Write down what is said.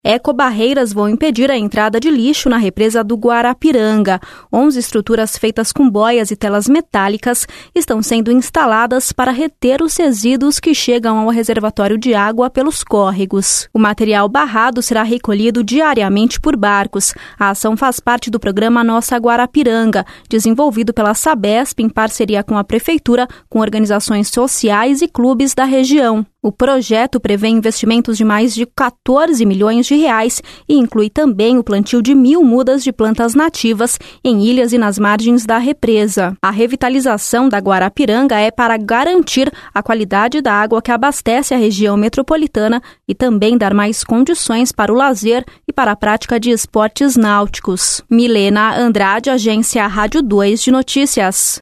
Ecobarreiras vão impedir a entrada de lixo na represa do Guarapiranga. 11 estruturas feitas com boias e telas metálicas estão sendo instaladas para reter os resíduos que chegam ao reservatório de água pelos córregos. O material barrado será recolhido diariamente por barcos. A ação faz parte do programa Nossa Guarapiranga, desenvolvido pela Sabesp em parceria com a Prefeitura, com organizações sociais e clubes da região. O projeto prevê investimentos de mais de 14 milhões de reais e inclui também o plantio de 1.000 mudas de plantas nativas em ilhas e nas margens da represa. A revitalização da Guarapiranga é para garantir a qualidade da água que abastece a região metropolitana e também dar mais condições para o lazer e para a prática de esportes náuticos. Milena Andrade, Agência Rádio 2 de Notícias.